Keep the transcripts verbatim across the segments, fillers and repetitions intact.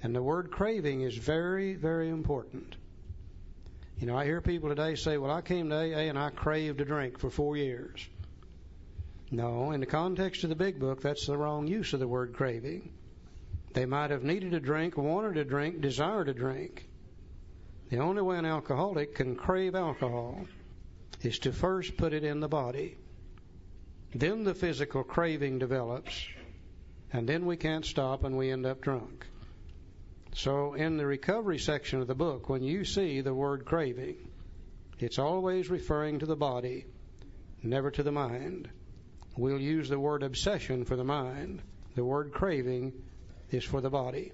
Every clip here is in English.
And the word craving is very, very important. You know, I hear people today say, well, I came to A A and I craved a drink for four years. No, in the context of the big book, that's the wrong use of the word craving. They might have needed a drink, wanted a drink, desired a drink. The only way an alcoholic can crave alcohol is to first put it in the body. Then the physical craving develops, and then we can't stop and we end up drunk. So in the recovery section of the book, when you see the word craving, it's always referring to the body, never to the mind. We'll use the word obsession for the mind. The word craving is for the body.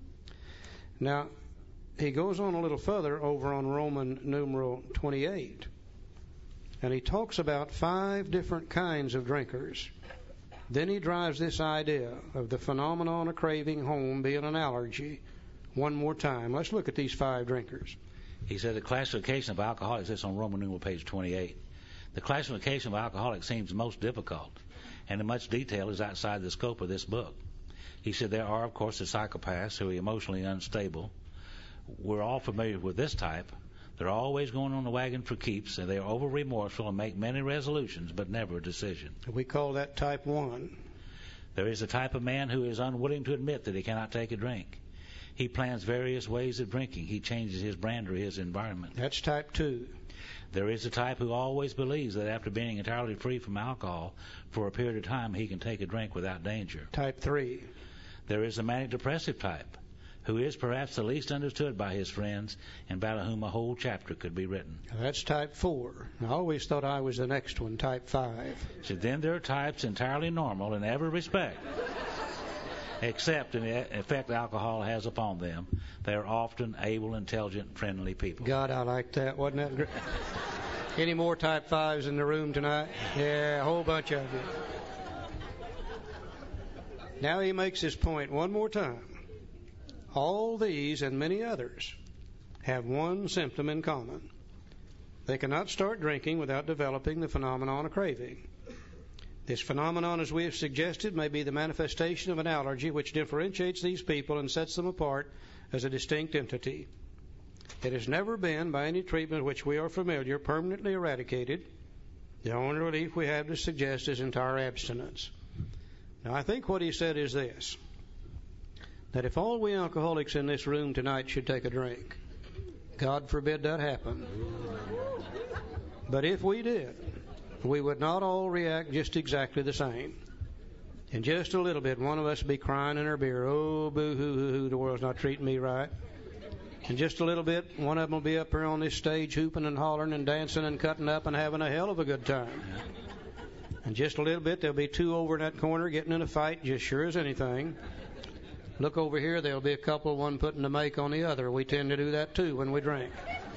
Now, he goes on a little further over on Roman numeral twenty-eight, and he talks about five different kinds of drinkers. Then he drives this idea of the phenomenon of craving home being an allergy one more time. Let's look at these five drinkers. He said the classification of alcoholics, this on Roman numeral page twenty-eight. The classification of alcoholics seems most difficult, and in much detail is outside the scope of this book. He said there are, of course, the psychopaths who are emotionally unstable. We're all familiar with this type. They're always going on the wagon for keeps, and they are over-remorseful and make many resolutions, but never a decision. We call that type one. There is a type of man who is unwilling to admit that he cannot take a drink. He plans various ways of drinking. He changes his brand or his environment. That's type two. There is a type who always believes that after being entirely free from alcohol for a period of time, he can take a drink without danger. Type three. There is a manic-depressive type who is perhaps the least understood by his friends and about whom a whole chapter could be written. That's type four. I always thought I was the next one, type five. So then there are types entirely normal in every respect, except in the effect alcohol has upon them. They are often able, intelligent, friendly people. God, I like that. Wasn't that great? Any more type fives in the room tonight? Yeah, a whole bunch of you. Now he makes his point one more time. All these and many others have one symptom in common. They cannot start drinking without developing the phenomenon of craving. This phenomenon, as we have suggested, may be the manifestation of an allergy which differentiates these people and sets them apart as a distinct entity. It has never been, by any treatment which we are familiar, permanently eradicated. The only relief we have to suggest is entire abstinence. Now, I think what he said is this, that if all we alcoholics in this room tonight should take a drink, God forbid that happen, but if we did, we would not all react just exactly the same. In just a little bit, one of us would be crying in our beer, oh, boo-hoo-hoo-hoo, the world's not treating me right. In just a little bit, one of them will be up here on this stage hooping and hollering and dancing and cutting up and having a hell of a good time. In just a little bit, there'll be two over in that corner getting in a fight just sure as anything. Look over here, there'll be a couple, one putting the make on the other. We tend to do that too when we drink.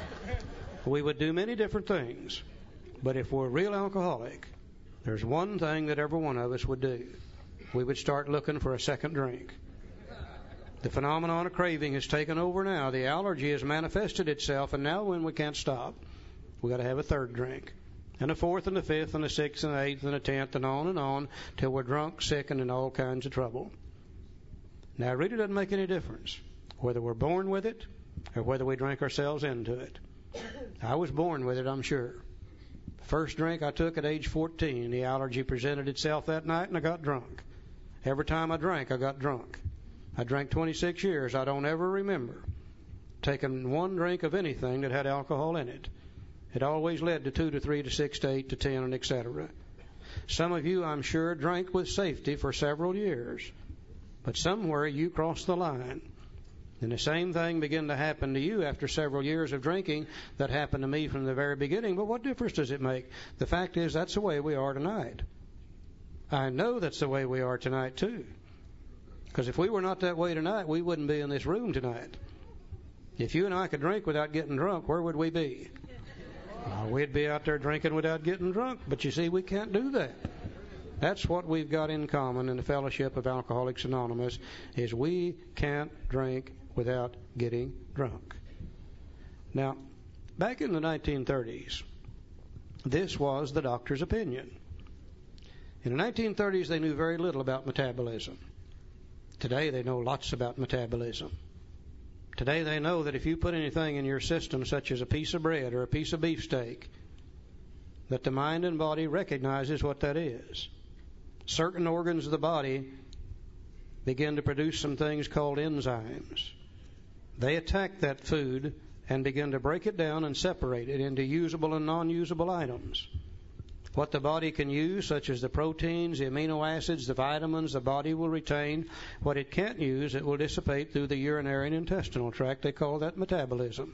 We would do many different things. But if we're a real alcoholic, there's one thing that every one of us would do. We would start looking for a second drink. The phenomenon of craving has taken over now. The allergy has manifested itself, and now when we can't stop, we've got to have a third drink. And a fourth and a fifth and a sixth and an eighth and a tenth and on and on till we're drunk, sick, and in all kinds of trouble. Now, it really doesn't make any difference whether we're born with it or whether we drink ourselves into it. I was born with it, I'm sure. First drink I took at age fourteen, the allergy presented itself that night and I got drunk. Every time I drank, I got drunk. I drank twenty-six years. I don't ever remember taking one drink of anything that had alcohol in it. It always led to two to three to six to eight to ten and et cetera. Some of you, I'm sure, drank with safety for several years. But somewhere you crossed the line. And the same thing began to happen to you after several years of drinking that happened to me from the very beginning. But what difference does it make? The fact is, that's the way we are tonight. I know that's the way we are tonight, too. Because if we were not that way tonight, we wouldn't be in this room tonight. If you and I could drink without getting drunk, where would we be? Well, we'd be out there drinking without getting drunk. But you see, we can't do that. That's what we've got in common in the fellowship of Alcoholics Anonymous, is we can't drink without getting drunk. Now, back in the nineteen thirties, this was the doctor's opinion. In the nineteen thirties, they knew very little about metabolism. Today, they know lots about metabolism. Today they know that if you put anything in your system, such as a piece of bread or a piece of beefsteak, that the mind and body recognizes what that is. Certain organs of the body begin to produce some things called enzymes. They attack that food and begin to break it down and separate it into usable and non-usable items. What the body can use, such as the proteins, the amino acids, the vitamins, the body will retain. What it can't use, it will dissipate through the urinary and intestinal tract. They call that metabolism.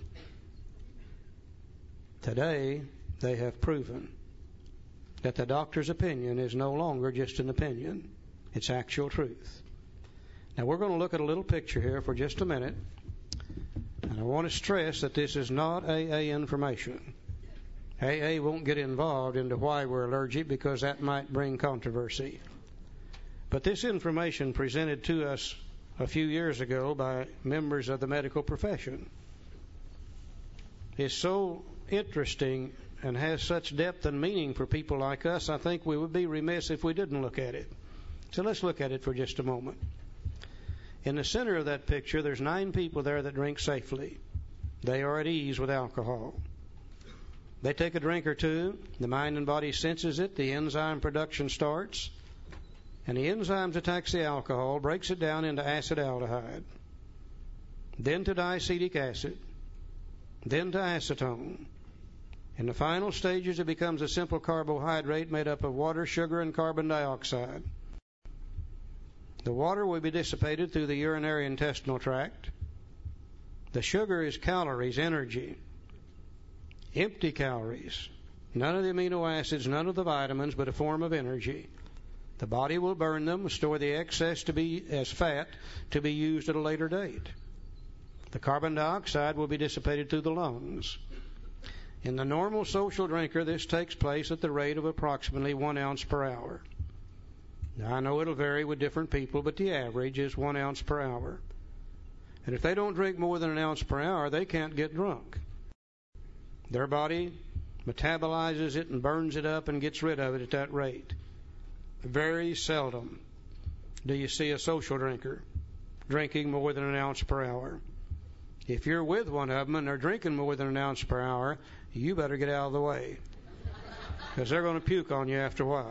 Today, they have proven that the doctor's opinion is no longer just an opinion. It's actual truth. Now, we're going to look at a little picture here for just a minute. And I want to stress that this is not A A information. A A won't get involved into why we're allergic because that might bring controversy. But this information presented to us a few years ago by members of the medical profession is so interesting and has such depth and meaning for people like us, I think we would be remiss if we didn't look at it. So let's look at it for just a moment. In the center of that picture, there's nine people there that drink safely. They are at ease with alcohol. They take a drink or two, the mind and body senses it, the enzyme production starts, and the enzymes attacks the alcohol, breaks it down into acetaldehyde, then to diacetic acid, then to acetone. In the final stages, it becomes a simple carbohydrate made up of water, sugar, and carbon dioxide. The water will be dissipated through the urinary intestinal tract. The sugar is calories, energy. Empty calories. None of the amino acids, none of the vitamins, but a form of energy. The body will burn them, store the excess to be as fat to be used at a later date. The carbon dioxide will be dissipated through the lungs. In the normal social drinker, this takes place at the rate of approximately one ounce per hour. Now, I know it'll vary with different people, but the average is one ounce per hour. And if they don't drink more than an ounce per hour, they can't get drunk. Their body metabolizes it and burns it up and gets rid of it at that rate. Very seldom do you see a social drinker drinking more than an ounce per hour. If you're with one of them and they're drinking more than an ounce per hour, you better get out of the way, because they're going to puke on you after a while.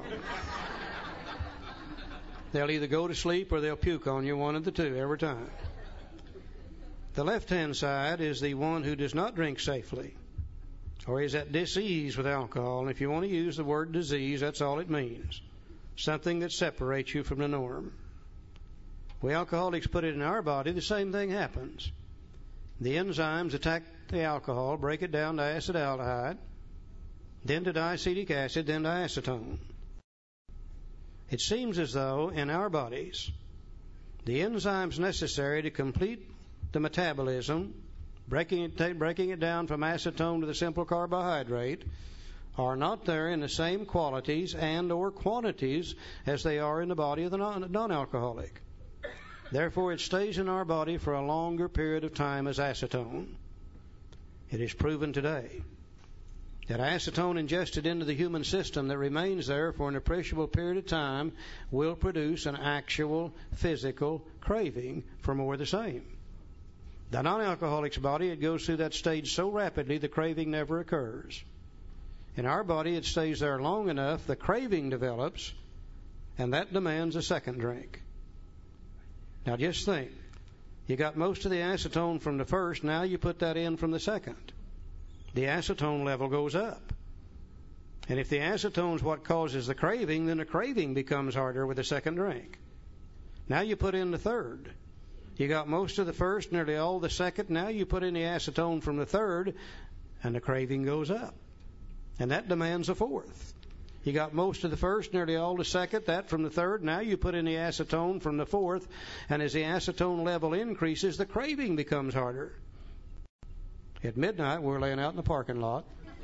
They'll either go to sleep or they'll puke on you, one of the two, every time. The left-hand side is the one who does not drink safely, or is at dis-ease with alcohol. And if you want to use the word disease, that's all it means. Something that separates you from the norm. We alcoholics put it in our body, the same thing happens. The enzymes attack the alcohol, break it down to acetaldehyde, then to diacetic acid, then to acetone. It seems as though in our bodies, the enzymes necessary to complete the metabolism, breaking it, breaking it down from acetone to the simple carbohydrate, are not there in the same qualities and or quantities as they are in the body of the non-alcoholic. Therefore, it stays in our body for a longer period of time as acetone. It is proven today that acetone ingested into the human system that remains there for an appreciable period of time will produce an actual physical craving for more of the same. The non-alcoholic's body, it goes through that stage so rapidly the craving never occurs. In our body, it stays there long enough, the craving develops, and that demands a second drink. Now just think, you got most of the acetone from the first, now you put that in from the second. The acetone level goes up. And if the acetone is what causes the craving, then the craving becomes harder with the second drink. Now you put in the third. You got most of the first, nearly all the second. Now you put in the acetone from the third, and the craving goes up. And that demands a fourth. You got most of the first, nearly all the second, that from the third. Now you put in the acetone from the fourth, and as the acetone level increases, the craving becomes harder. At midnight, we're laying out in the parking lot.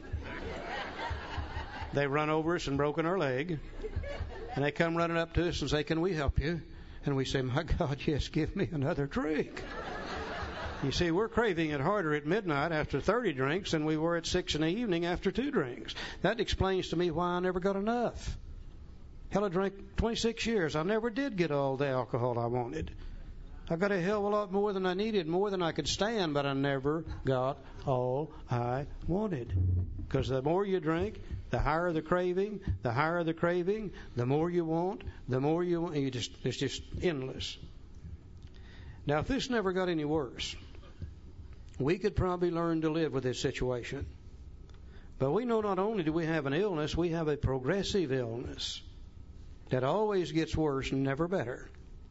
They run over us and broken our leg, and they come running up to us and say, "Can we help you?" And we say, "My God, yes, give me another drink." You see, we're craving it harder at midnight after thirty drinks than we were at six in the evening after two drinks. That explains to me why I never got enough. Hell, I drank twenty-six years. I never did get all the alcohol I wanted. I got a hell of a lot more than I needed, more than I could stand, but I never got all I wanted. Because the more you drink, the higher the craving, the higher the craving, the more you want, the more you want. You just, it's just endless. Now, if this never got any worse, we could probably learn to live with this situation. But we know not only do we have an illness, we have a progressive illness that always gets worse and never better.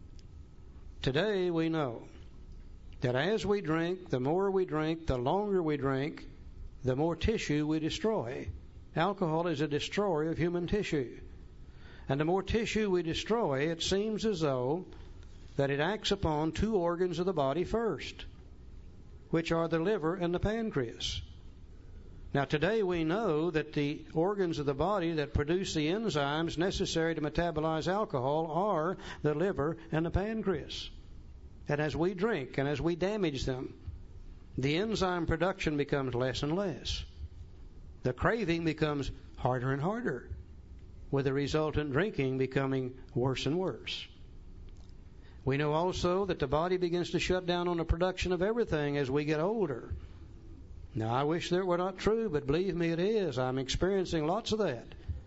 Today we know that as we drink, the more we drink, the longer we drink, the more tissue we destroy. Alcohol is a destroyer of human tissue. And the more tissue we destroy, it seems as though that it acts upon two organs of the body first, which are the liver and the pancreas. Now today we know that the organs of the body that produce the enzymes necessary to metabolize alcohol are the liver and the pancreas. And as we drink and as we damage them, the enzyme production becomes less and less. The craving becomes harder and harder, with the resultant drinking becoming worse and worse. We know also that the body begins to shut down on the production of everything as we get older. Now, I wish that were not true, but believe me, it is. I'm experiencing lots of that.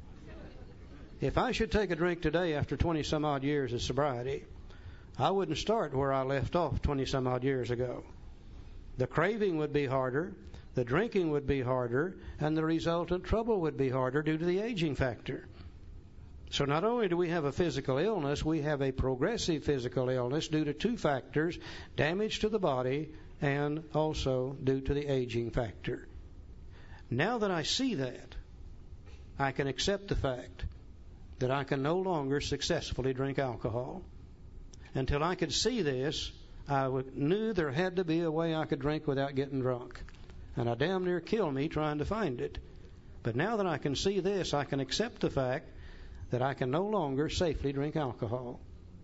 If I should take a drink today after twenty-some-odd years of sobriety, I wouldn't start where I left off twenty-some-odd years ago. The craving would be harder, the drinking would be harder, and the resultant trouble would be harder due to the aging factor. So not only do we have a physical illness, we have a progressive physical illness due to two factors, damage to the body and also due to the aging factor. Now that I see that, I can accept the fact that I can no longer successfully drink alcohol. Until I could see this, I knew there had to be a way I could drink without getting drunk. And I damn near killed me trying to find it. But now that I can see this, I can accept the fact that I can no longer safely drink alcohol.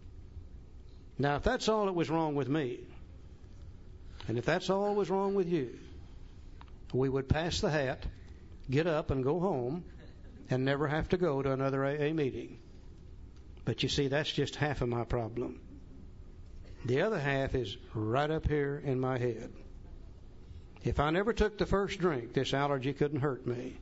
Now, if that's all that was wrong with me, and if that's all that was wrong with you, we would pass the hat, get up and go home, and never have to go to another A A meeting. But you see, that's just half of my problem. The other half is right up here in my head. If I never took the first drink, this allergy couldn't hurt me.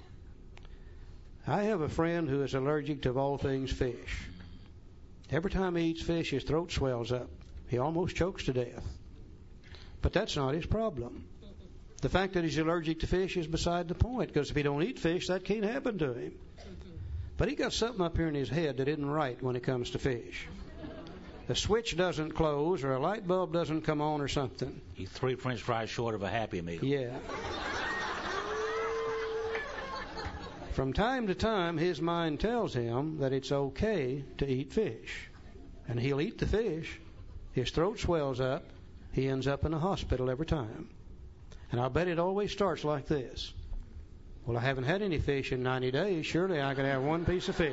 I have a friend who is allergic to, of all things, fish. Every time he eats fish, his throat swells up. He almost chokes to death. But that's not his problem. The fact that he's allergic to fish is beside the point, because if he don't eat fish, that can't happen to him. But he got something up here in his head that isn't right when it comes to fish. The switch doesn't close, or a light bulb doesn't come on, or something. He's three French fries short of a Happy Meal. Yeah. From time to time, his mind tells him that it's okay to eat fish. And he'll eat the fish. His throat swells up. He ends up in a hospital every time. And I'll bet it always starts like this. Well, I haven't had any fish in ninety days. Surely I could have one piece of fish.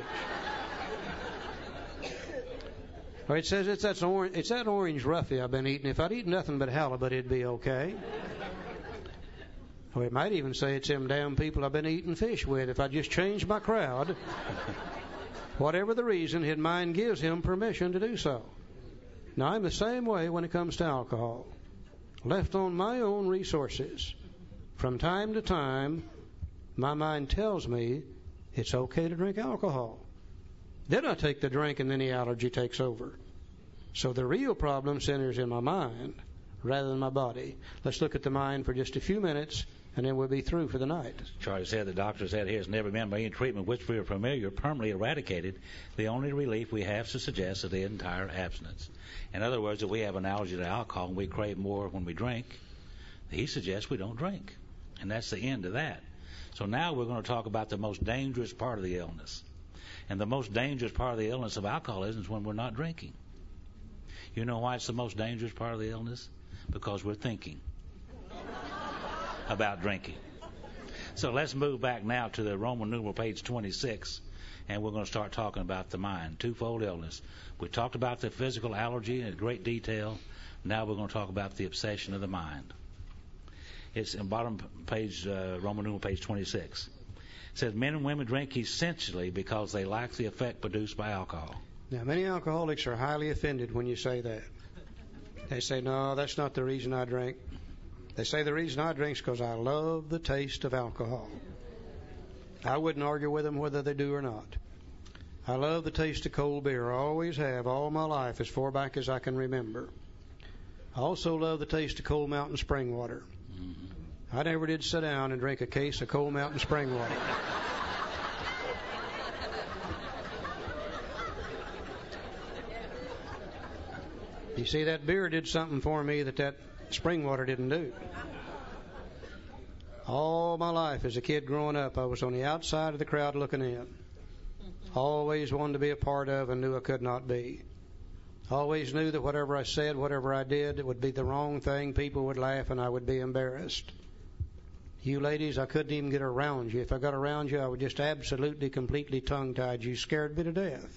Or it says it's, that's or- it's that orange roughy I've been eating. If I'd eaten nothing but halibut, it'd be okay. Or it might even say it's them damn people I've been eating fish with. If I just changed my crowd, whatever the reason, his mind gives him permission to do so. Now, I'm the same way when it comes to alcohol. Left on my own resources, from time to time, my mind tells me it's okay to drink alcohol. Then I take the drink and then the allergy takes over. So the real problem centers in my mind rather than my body. Let's look at the mind for just a few minutes, and then we'll be through for the night. Charlie said the doctor said he has never been by any treatment which we are familiar permanently eradicated. The only relief we have to suggest is the entire abstinence. In other words, if we have an allergy to alcohol and we crave more when we drink, he suggests we don't drink. And that's the end of that. So now we're going to talk about the most dangerous part of the illness. And the most dangerous part of the illness of alcoholism is when we're not drinking. You know why it's the most dangerous part of the illness? Because we're thinking about drinking. So let's move back now to the Roman numeral page twenty-six, and we're going to start talking about the mind, twofold illness. We talked about the physical allergy in great detail. Now we're going to talk about the obsession of the mind. It's in bottom page, uh, Roman numeral page twenty-six. It says men and women drink essentially because they lack the effect produced by alcohol. Now, many alcoholics are highly offended when you say that. They say, no, that's not the reason I drink. They say the reason I drink is because I love the taste of alcohol. I wouldn't argue with them whether they do or not. I love the taste of cold beer. I always have, all my life, as far back as I can remember. I also love the taste of Cold Mountain spring water. Mm-hmm. I never did sit down and drink a case of Cold Mountain spring water. You see, that beer did something for me that that spring water didn't do. All my life as a kid growing up, I was on the outside of the crowd looking in. Always wanted to be a part of and knew I could not be. Always knew that whatever I said, whatever I did, it would be the wrong thing. People would laugh and I would be embarrassed. You ladies, I couldn't even get around you. If I got around you, I would just absolutely, completely tongue-tied you. Scared me to death.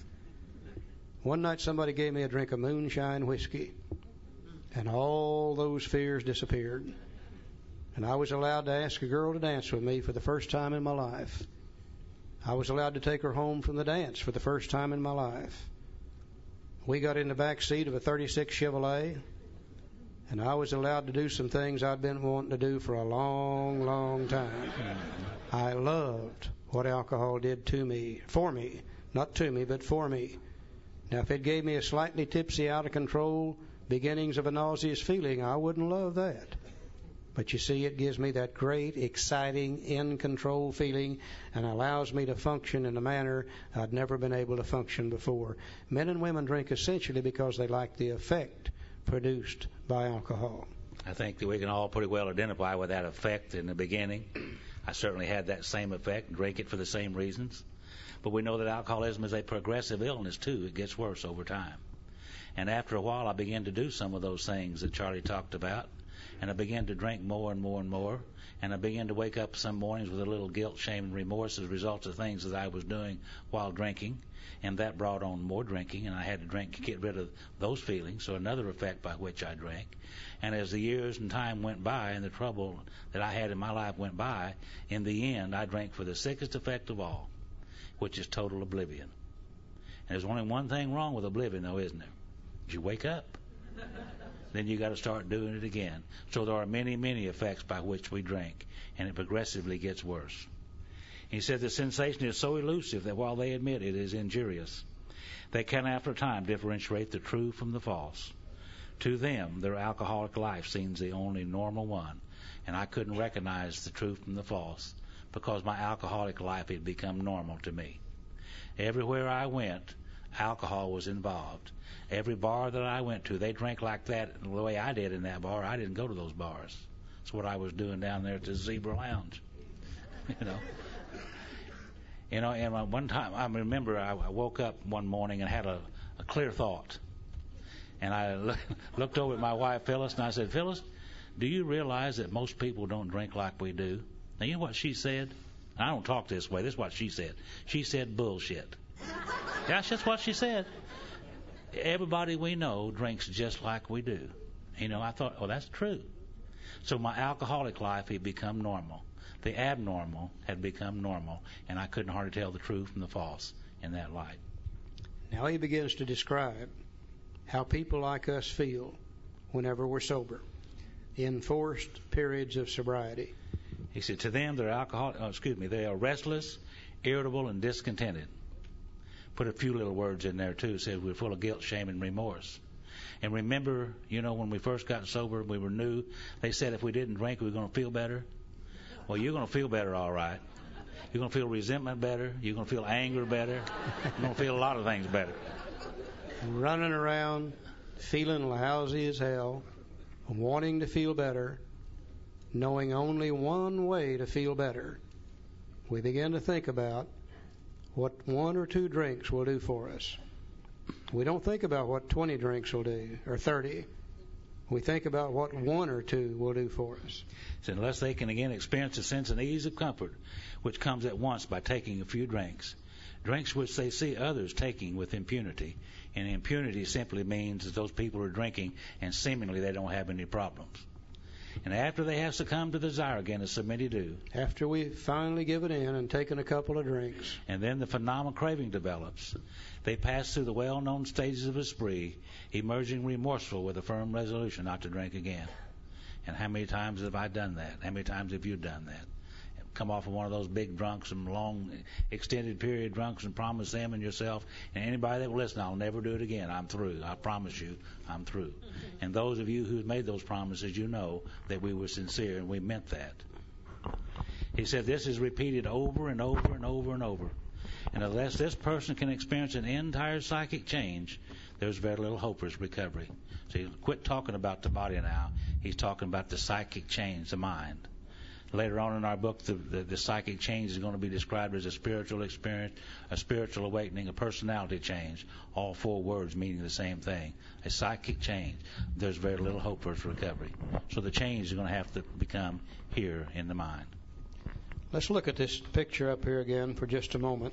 One night somebody gave me a drink of moonshine whiskey, and all those fears disappeared. And I was allowed to ask a girl to dance with me for the first time in my life. I was allowed to take her home from the dance for the first time in my life. We got in the back seat of a thirty-six Chevrolet, and I was allowed to do some things I'd been wanting to do for a long, long time. I loved what alcohol did to me, for me, not to me, but for me. Now, if it gave me a slightly tipsy, out of control, beginnings of a nauseous feeling, I wouldn't love that. But you see, it gives me that great, exciting, in-control feeling and allows me to function in a manner I'd never been able to function before. Men and women drink essentially because they like the effect produced by alcohol. I think that we can all pretty well identify with that effect in the beginning. I certainly had that same effect, drink it for the same reasons. But we know that alcoholism is a progressive illness, too. It gets worse over time. And after a while, I began to do some of those things that Charlie talked about. And I began to drink more and more and more. And I began to wake up some mornings with a little guilt, shame, and remorse as a result of things that I was doing while drinking. And that brought on more drinking, and I had to drink to get rid of those feelings, so another effect by which I drank. And as the years and time went by and the trouble that I had in my life went by, in the end, I drank for the sickest effect of all, which is total oblivion. And there's only one thing wrong with oblivion, though, isn't there? You wake up. Then you got to start doing it again. So there are many, many effects by which we drink, and it progressively gets worse. He said the sensation is so elusive that while they admit it is injurious, they can after a time differentiate the true from the false. To them, their alcoholic life seems the only normal one, and I couldn't recognize the true from the false because my alcoholic life had become normal to me. Everywhere I went, alcohol was involved. Every bar that I went to, they drank like that the way I did in that bar. I didn't go to those bars. That's what I was doing down there at the Zebra Lounge. You know. You know, and one time, I remember I woke up one morning and had a, a clear thought. And I look, looked over at my wife, Phyllis, and I said, Phyllis, do you realize that most people don't drink like we do? Now, you know what she said? I don't talk this way. This is what she said. She said bullshit. That's just what she said. Everybody we know drinks just like we do. You know, I thought, oh, that's true. So my alcoholic life had become normal. The abnormal had become normal, and I couldn't hardly tell the true from the false in that light. Now he begins to describe how people like us feel whenever we're sober, in forced periods of sobriety. He said, to them, they're alcohol, oh, excuse me, they are restless, irritable, and discontented. Put a few little words in there, too. Said we're full of guilt, shame, and remorse. And remember, you know, when we first got sober, we were new, they said if we didn't drink, we were going to feel better. Well, you're going to feel better, all right. You're going to feel resentment better. You're going to feel anger better. You're going to feel a lot of things better. Running around, feeling lousy as hell, wanting to feel better, knowing only one way to feel better. We begin to think about what one or two drinks will do for us. We don't think about what twenty drinks will do, or thirty. We think about what one or two will do for us. So unless they can again experience a sense and ease of comfort, which comes at once by taking a few drinks, drinks which they see others taking with impunity, and impunity simply means that those people are drinking and seemingly they don't have any problems. And after they have succumbed to the desire again, as so many do. After we finally give it in and taken a couple of drinks. And then the phenomenal craving develops. They pass through the well-known stages of a spree, emerging remorseful with a firm resolution not to drink again. And how many times have I done that? How many times have you done that? Come off of one of those big drunks and long extended period drunks and promise them and yourself and anybody that will listen, I'll never do it again. I'm through. I promise you, I'm through. Mm-hmm. And those of you who've made those promises, you know that we were sincere and we meant that. He said this is repeated over and over and over and over. And unless this person can experience an entire psychic change, there's very little hope for his recovery. So he quit talking about the body now. He's talking about the psychic change, the mind. Later on in our book, the, the, the psychic change is going to be described as a spiritual experience, a spiritual awakening, a personality change, all four words meaning the same thing, a psychic change. There's very little hope for its recovery. So the change is going to have to become here in the mind. Let's look at this picture up here again for just a moment.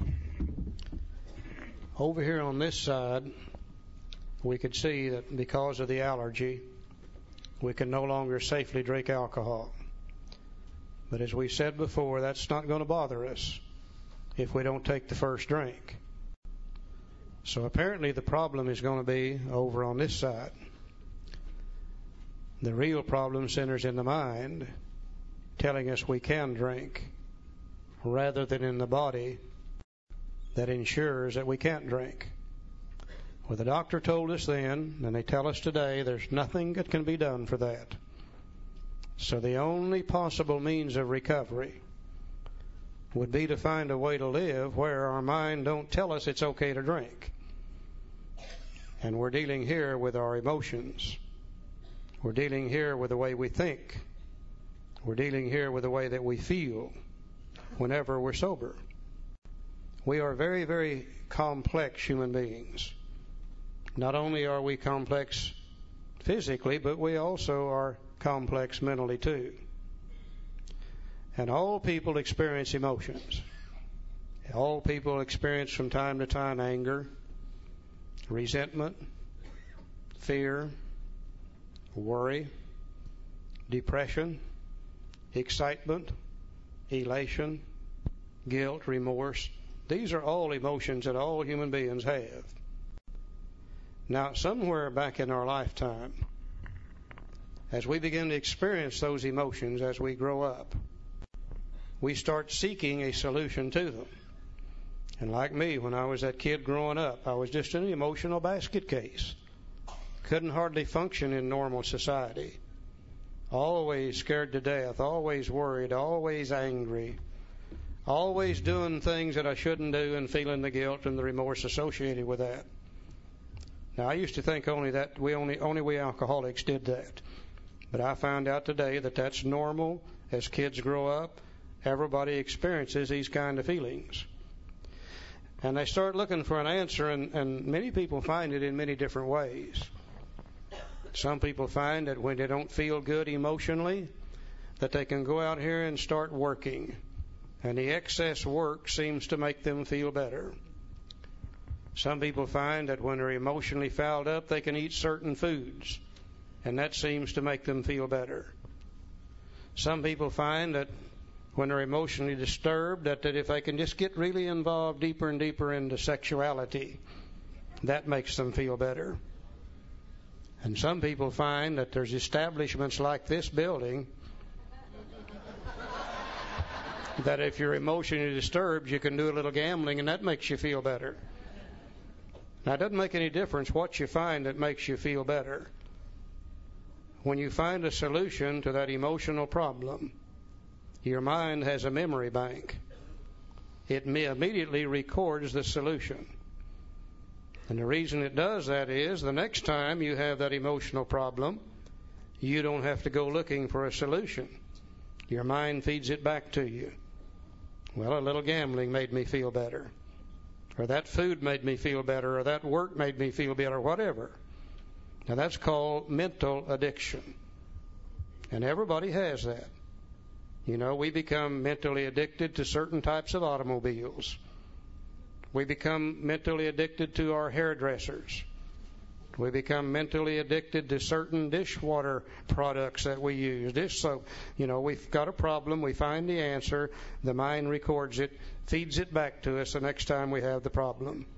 Over here on this side, we could see that because of the allergy, we can no longer safely drink alcohol. But as we said before, that's not going to bother us if we don't take the first drink. So apparently the problem is going to be over on this side. The real problem centers in the mind, telling us we can drink, rather than in the body that ensures that we can't drink. Well, the doctor told us then, and they tell us today, there's nothing that can be done for that. So the only possible means of recovery would be to find a way to live where our mind don't tell us it's okay to drink. And we're dealing here with our emotions. We're dealing here with the way we think. We're dealing here with the way that we feel whenever we're sober. We are very, very complex human beings. Not only are we complex physically, but we also are complex mentally too. And all people experience emotions. All people experience from time to time anger, resentment, fear, worry, depression, excitement, elation, guilt, remorse. These are all emotions that all human beings have. Now, somewhere back in our lifetime, as we begin to experience those emotions as we grow up, we start seeking a solution to them. And like me, when I was that kid growing up, I was just an emotional basket case. Couldn't hardly function in normal society. Always scared to death, always worried, always angry, always doing things that I shouldn't do and feeling the guilt and the remorse associated with that. Now, I used to think only that we only only we alcoholics did that. But I found out today that that's normal. As kids grow up, everybody experiences these kind of feelings. And they start looking for an answer, and, and many people find it in many different ways. Some people find that when they don't feel good emotionally, that they can go out here and start working. And the excess work seems to make them feel better. Some people find that when they're emotionally fouled up, they can eat certain foods, and that seems to make them feel better. Some people find that when they're emotionally disturbed, that, that if they can just get really involved deeper and deeper into sexuality, that makes them feel better. And some people find that there's establishments like this building that if you're emotionally disturbed, you can do a little gambling, and that makes you feel better. Now, it doesn't make any difference what you find that makes you feel better. When you find a solution to that emotional problem, your mind has a memory bank. It immediately records the solution. And the reason it does that is the next time you have that emotional problem, you don't have to go looking for a solution. Your mind feeds it back to you. Well, a little gambling made me feel better. Or that food made me feel better, or that work made me feel better, whatever. Now, that's called mental addiction. And everybody has that. You know, we become mentally addicted to certain types of automobiles. We become mentally addicted to our hairdressers. We become mentally addicted to certain dishwater products that we use. Dish soap, you know, we've got a problem, we find the answer, the mind records it, feeds it back to us the next time we have the problem.